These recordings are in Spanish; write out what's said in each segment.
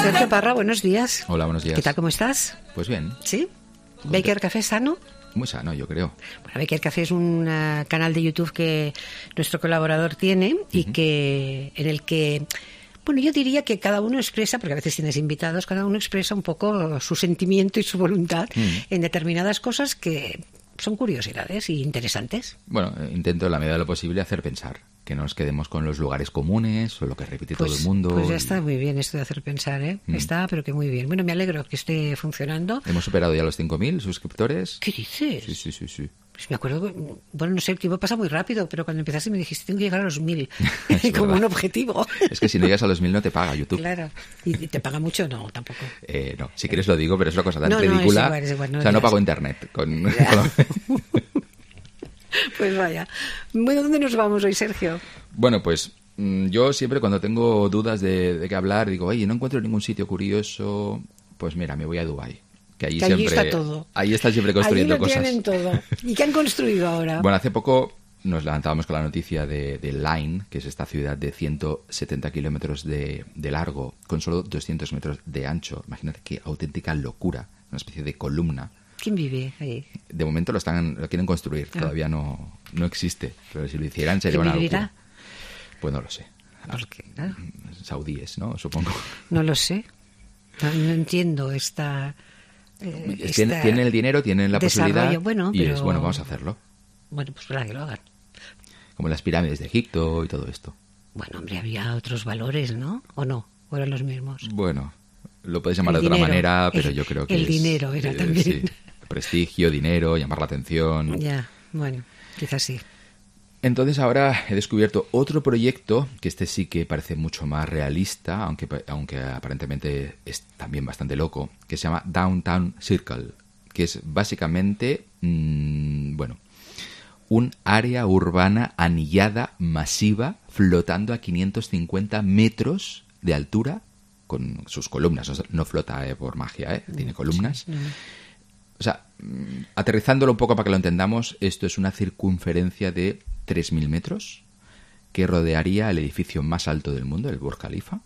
Sergio Parra, buenos días. Hola, buenos días. ¿Qué tal, cómo estás? Pues bien. ¿Sí? ¿Baker Café sano? Muy sano, yo creo. Bueno, Baker Café es un canal de YouTube que nuestro colaborador tiene y que en el que, bueno, yo diría que cada uno expresa, porque a veces tienes invitados, cada uno expresa un poco su sentimiento y su voluntad en determinadas cosas que son curiosidades y interesantes. Bueno, intento en la medida de lo posible hacer pensar, que no nos quedemos con los lugares comunes o lo que repite todo el mundo. Pues ya está muy bien esto de hacer pensar, ¿eh? Está, pero que muy bien. Bueno, me alegro que esté funcionando. Hemos superado ya los 5.000 suscriptores. ¿Qué dices? Sí. Pues me acuerdo, bueno, no sé, el tiempo pasa muy rápido, pero cuando empezaste me dijiste, tengo que llegar a los 1.000 como verdad. un objetivo. Es que si no llegas a los 1.000 no te paga YouTube. Claro. ¿Y te paga mucho? No, tampoco. No, si quieres lo digo, pero es una cosa tan No, ridícula. es igual, o sea, no pago internet. Pues vaya. Bueno, ¿dónde nos vamos hoy, Sergio? Bueno, pues yo siempre cuando tengo dudas de qué hablar, digo, oye, no encuentro ningún sitio curioso, pues mira, me voy a Dubái. Que allí siempre está todo. Ahí están siempre construyendo allí lo cosas. Tienen todo. ¿Y qué han construido ahora? Bueno, hace poco nos levantábamos con la noticia de Line, que es esta ciudad de 170 kilómetros de largo, con solo 200 metros de ancho. Imagínate qué auténtica locura, una especie de columna. ¿Quién vive ahí? De momento lo quieren construir, todavía no existe, pero si lo hicieran sería una locura. Pues no lo sé. ¿Por qué? Saudíes, ¿no? Supongo. No lo sé. No entiendo esta... Tienen el dinero, tienen la posibilidad bueno, y pero... es bueno, vamos a hacerlo. Bueno, pues para que lo hagan. Como las pirámides de Egipto y todo esto. Bueno, hombre, había otros valores, ¿no? ¿O no? ¿O eran los mismos? Bueno, lo puedes llamar de dinero, otra manera, pero yo creo que el dinero era también. Sí, prestigio, dinero, llamar la atención. Ya, bueno, quizás sí. Entonces ahora he descubierto otro proyecto, que este sí que parece mucho más realista, aunque aparentemente es también bastante loco, que se llama Downtown Circle, que es básicamente, un área urbana anillada, masiva, flotando a 550 metros de altura, con sus columnas. No flota por magia, tiene columnas. Sí. O sea, aterrizándolo un poco para que lo entendamos, esto es una circunferencia de 3.000 metros que rodearía el edificio más alto del mundo, el Burj Khalifa,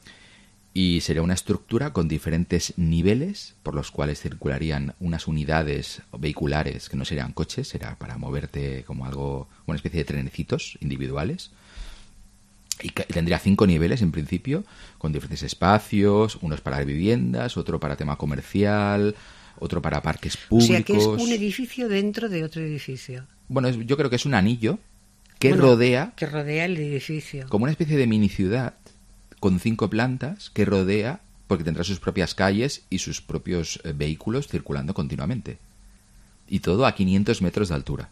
y sería una estructura con diferentes niveles por los cuales circularían unas unidades vehiculares que no serían coches, será para moverte como una especie de trenecitos individuales, y tendría 5 niveles en principio, con diferentes espacios, unos para viviendas, otro para tema comercial, otro para parques públicos. O sea, que es un edificio dentro de otro edificio. Bueno, yo creo que es un anillo que rodea el edificio. Como una especie de mini ciudad con 5 plantas que rodea, porque tendrá sus propias calles y sus propios vehículos circulando continuamente. Y todo a 500 metros de altura.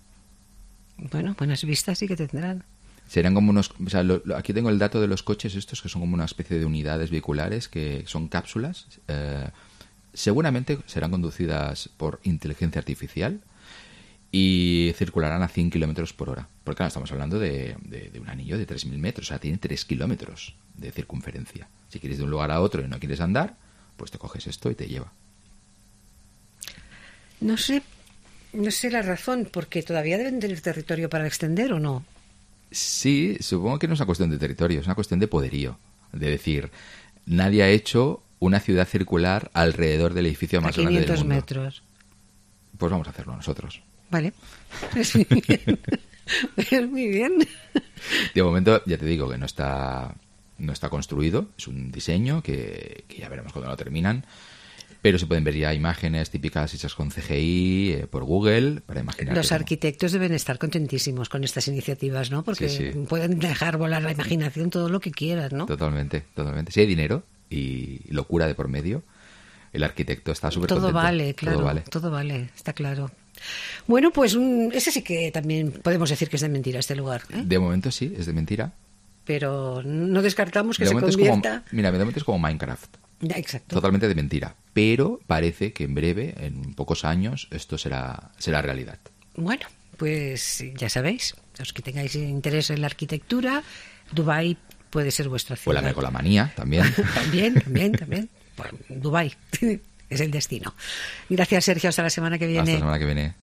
Bueno, buenas vistas sí que tendrán. Serían como unos... O sea, aquí tengo el dato de los coches estos, que son como una especie de unidades vehiculares, que son cápsulas. Seguramente serán conducidas por inteligencia artificial y circularán a 100 kilómetros por hora. Porque claro, estamos hablando de un anillo de 3.000 metros, o sea, tiene 3 kilómetros de circunferencia. Si quieres de un lugar a otro y no quieres andar, pues te coges esto y te lleva. No sé la razón, porque todavía deben tener territorio para extender, ¿o no? Sí, supongo que no es una cuestión de territorio, es una cuestión de poderío. De decir, nadie ha hecho una ciudad circular alrededor del edificio más grande del mundo. 500 metros. Pues vamos a hacerlo nosotros. Vale. Es muy bien. Es muy bien. De momento, ya te digo que no está construido. Es un diseño que ya veremos cuando lo terminan. Pero se pueden ver ya imágenes típicas hechas con CGI por Google para imaginar. Los arquitectos deben estar contentísimos con estas iniciativas, ¿no? Porque sí. Pueden dejar volar la imaginación todo lo que quieran, ¿no? Totalmente. Si hay dinero y locura de por medio, el arquitecto está súper contento. Todo vale, claro. Todo vale, está claro. Bueno, pues ese sí que también podemos decir que es de mentira este lugar, ¿eh? De momento sí, es de mentira. Pero no descartamos que de se convierta... de momento es como Minecraft. Ya, exacto. Totalmente de mentira. Pero parece que en breve, en pocos años, esto será realidad. Bueno, pues ya sabéis, los que tengáis interés en la arquitectura, Dubái puede ser vuestra ciudad. O la megalomanía también. también. Bueno, Dubái es el destino. Gracias, Sergio. Hasta la semana que viene. Hasta la semana que viene.